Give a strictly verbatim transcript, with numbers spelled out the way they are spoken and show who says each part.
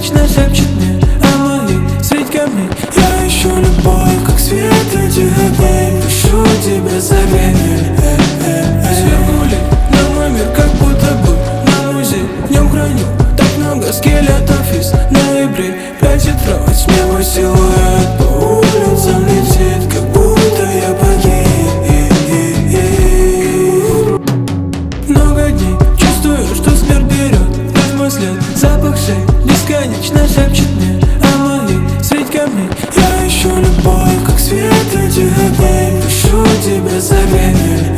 Speaker 1: бесконечно шепчет мне о моей средь камней. Я ищу любовь, как свет этих огней. Пишу тебе заветы. Свернули на мой мир, как будто бы на музей. В нем храню так много скелетов из ноября. Пять утра во тьме мой силуэт по улицам летит, как будто я погиб. Много дней чувствую, что смерть берет вновь мой след. Запах шеи бесконечно шепчет мне о моей средь камней. Я ищу любовь, как свет этих огней. Пишу тебе заветы.